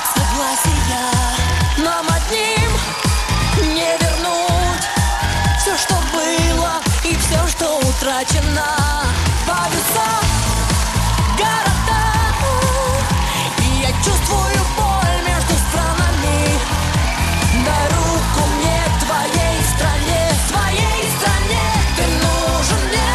согласия нам одним не вернуть все, что было, и все, что утрачено. Полюса, города, и я чувствую боль между странами. Дай руку мне к твоей стране ты нужен мне.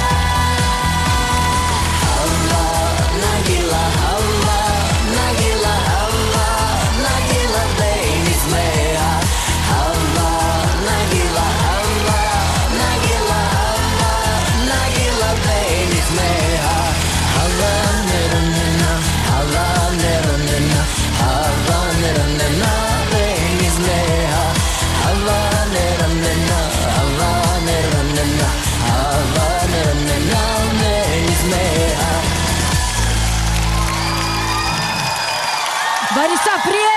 Allah, Nagila, Allah, Nagila, Allah, Nagila, baby, smeha. Allah, Nagila, Allah, Nagila, Allah, Nagila, baby, smeha. Allah, neranena, Allah, neranena, Allah, neranena, baby, smeha. Allah, neranena, Allah, neranena, Allah, neranena, baby, smeha. Борисов, привет!